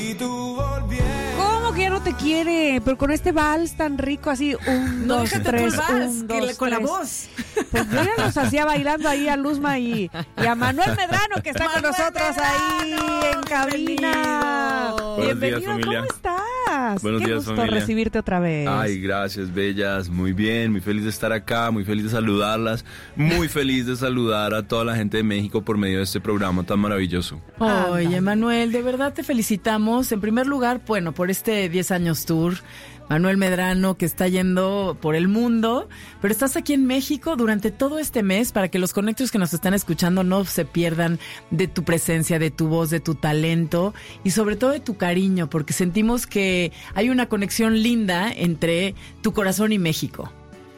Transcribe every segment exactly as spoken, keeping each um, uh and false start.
¿Cómo que ya no te quiere? Pero con este vals tan rico así, un, No, dos, déjate tres, tú el vals, un, que dos, la- con la tres. voz. Pues yo ya los hacía bailando ahí a Luzma y, y a Manuel Medrano, que está con Manuel nosotros ahí Medrano, en cabina. bienvenido. Buenos días, Bienvenido, familia. ¿cómo estás? Buenos Qué días, gusto familia. recibirte otra vez. Ay, gracias, bellas. Muy bien, muy feliz de estar acá, muy feliz de saludarlas, muy feliz de saludar a toda la gente de México por medio de este programa tan maravilloso. Oye, Manuel, de verdad te felicitamos. En primer lugar, bueno, por este diez años tour. Manuel Medrano, que está yendo por el mundo, pero estás aquí en México durante todo este mes para que los conectores que nos están escuchando no se pierdan de tu presencia, de tu voz, de tu talento y sobre todo de tu cariño, porque sentimos que hay una conexión linda entre tu corazón y México.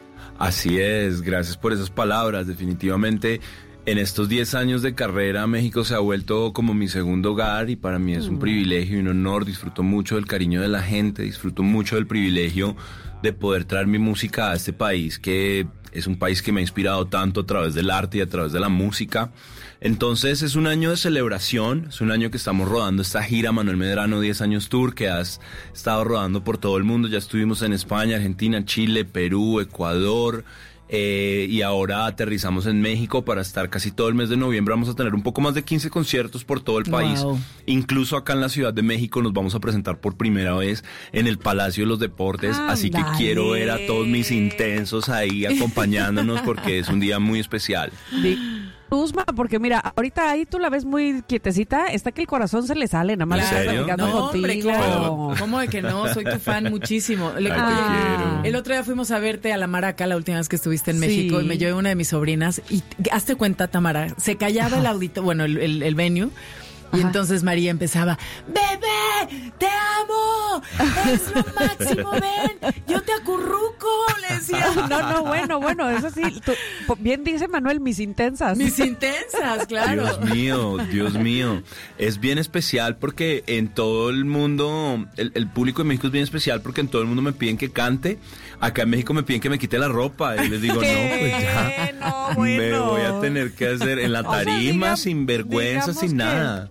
Así es, gracias por esas palabras. Definitivamente, en estos diez años de carrera, México se ha vuelto como mi segundo hogar y para mí es un privilegio y un honor. Disfruto mucho del cariño de la gente, disfruto mucho del privilegio de poder traer mi música a este país, que es un país que me ha inspirado tanto a través del arte y a través de la música. Entonces es un año de celebración, es un año que estamos rodando esta gira Manuel Medrano diez años Tour, que has estado rodando por todo el mundo. Ya estuvimos en España, Argentina, Chile, Perú, Ecuador. Eh, y ahora aterrizamos en México para estar casi todo el mes de noviembre. Vamos a tener un poco más de quince conciertos por todo el país. Wow. Incluso acá en la Ciudad de México nos vamos a presentar por primera vez en el Palacio de los Deportes. Ándale. Así que quiero ver a todos mis intensos ahí acompañándonos porque es un día muy especial. Di- Luzma, porque mira, ahorita ahí tú la ves muy quietecita, está que el corazón se le sale, nada más ¿En está serio? platicando No, contigo. hombre, claro. ¿Cómo de que no? Soy tu fan muchísimo. Le- Ay, Oye, te quiero. el otro día fuimos a verte a la Maraca la última vez que estuviste en Sí. México y me llevé una de mis sobrinas y hazte cuenta, Tamara, se callaba el audito, bueno, el, el, el venue. Y Ajá. entonces María empezaba, ¡Bebé! ¡Te amo! ¡Es lo máximo! ¡Ven! ¡Yo te acurruco! Le decía. No, no, bueno, bueno, eso sí, tú- po- bien dice Manuel, mis intensas. Mis intensas, claro. Dios mío, Dios mío. Es bien especial porque en todo el mundo, el, el público de México es bien especial porque en todo el mundo me piden que cante. Acá en México me piden que me quite la ropa. Y les digo, no, pues ya. No, bueno. Me voy a tener que hacer en la O sea, tarima, digam- sin vergüenza, digamos sin que- nada.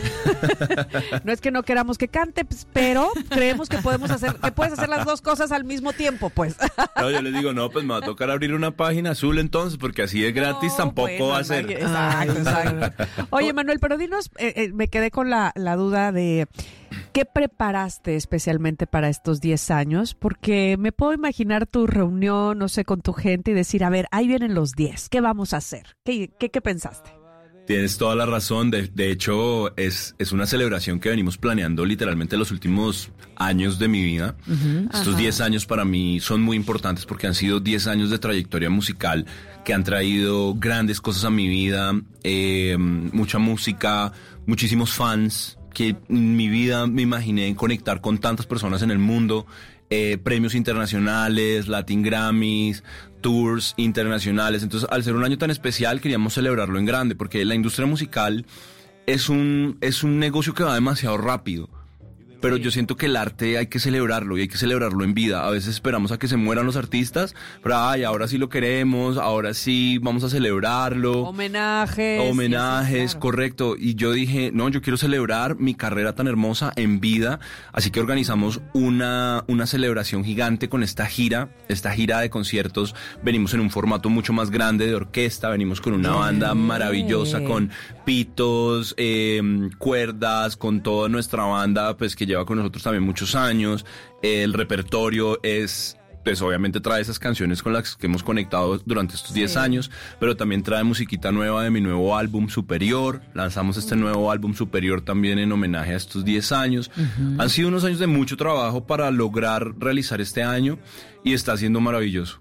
No es que no queramos que cante, pues, pero creemos que podemos hacer, que puedes hacer las dos cosas al mismo tiempo, pues. No, yo les digo, no, pues me va a tocar abrir una página azul entonces, porque así es gratis, No, tampoco bueno, va a ser. Exacto, Ay, exacto. Oye, Manuel, pero dinos, eh, eh, me quedé con la, la duda de ¿qué preparaste especialmente para estos diez años? Porque me puedo imaginar tu reunión, no sé, con tu gente y decir, a ver, ahí vienen los diez, ¿qué vamos a hacer? ¿Qué, qué, qué pensaste? Tienes toda la razón. De, de hecho, es, es una celebración que venimos planeando literalmente los últimos años de mi vida. Estos Ajá. diez años para mí son muy importantes porque han sido diez años de trayectoria musical que han traído grandes cosas a mi vida, eh, mucha música, muchísimos fans, que en mi vida me imaginé conectar con tantas personas en el mundo. Eh, premios internacionales, Latin Grammys, tours internacionales. Entonces, al ser un año tan especial, queríamos celebrarlo en grande, porque la industria musical es un, es un negocio que va demasiado rápido. Pero yo siento que el arte hay que celebrarlo y hay que celebrarlo en vida. A veces esperamos a que se mueran los artistas, pero ay, ahora sí lo queremos, ahora sí vamos a celebrarlo. Homenajes. Homenajes, y así, claro. correcto. Y yo dije, no, yo quiero celebrar mi carrera tan hermosa en vida. Así que organizamos una, una celebración gigante con esta gira, esta gira de conciertos. Venimos en un formato mucho más grande de orquesta, venimos con una banda maravillosa, con pitos, eh, cuerdas, con toda nuestra banda, pues que lleva con nosotros también muchos años. El repertorio es, pues obviamente trae esas canciones con las que hemos conectado durante estos diez años, pero también trae musiquita nueva de mi nuevo álbum Superior. Lanzamos este nuevo álbum Superior también en homenaje a estos diez años. Uh-huh. Han sido unos años de mucho trabajo para lograr realizar este año y está siendo maravilloso.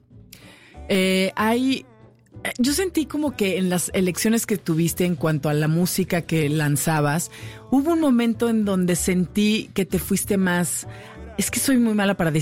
Eh, hay... Yo sentí como que en las elecciones que tuviste en cuanto a la música que lanzabas, hubo un momento en donde sentí que te fuiste más... Es que soy muy mala para